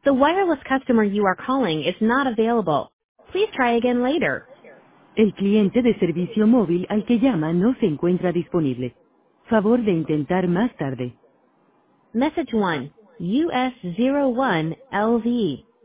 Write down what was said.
The wireless customer you are calling is not available. Please try again later. El cliente de servicio móvil al que llama no se encuentra disponible. Favor de intentar más tarde. Message 1, US01LV.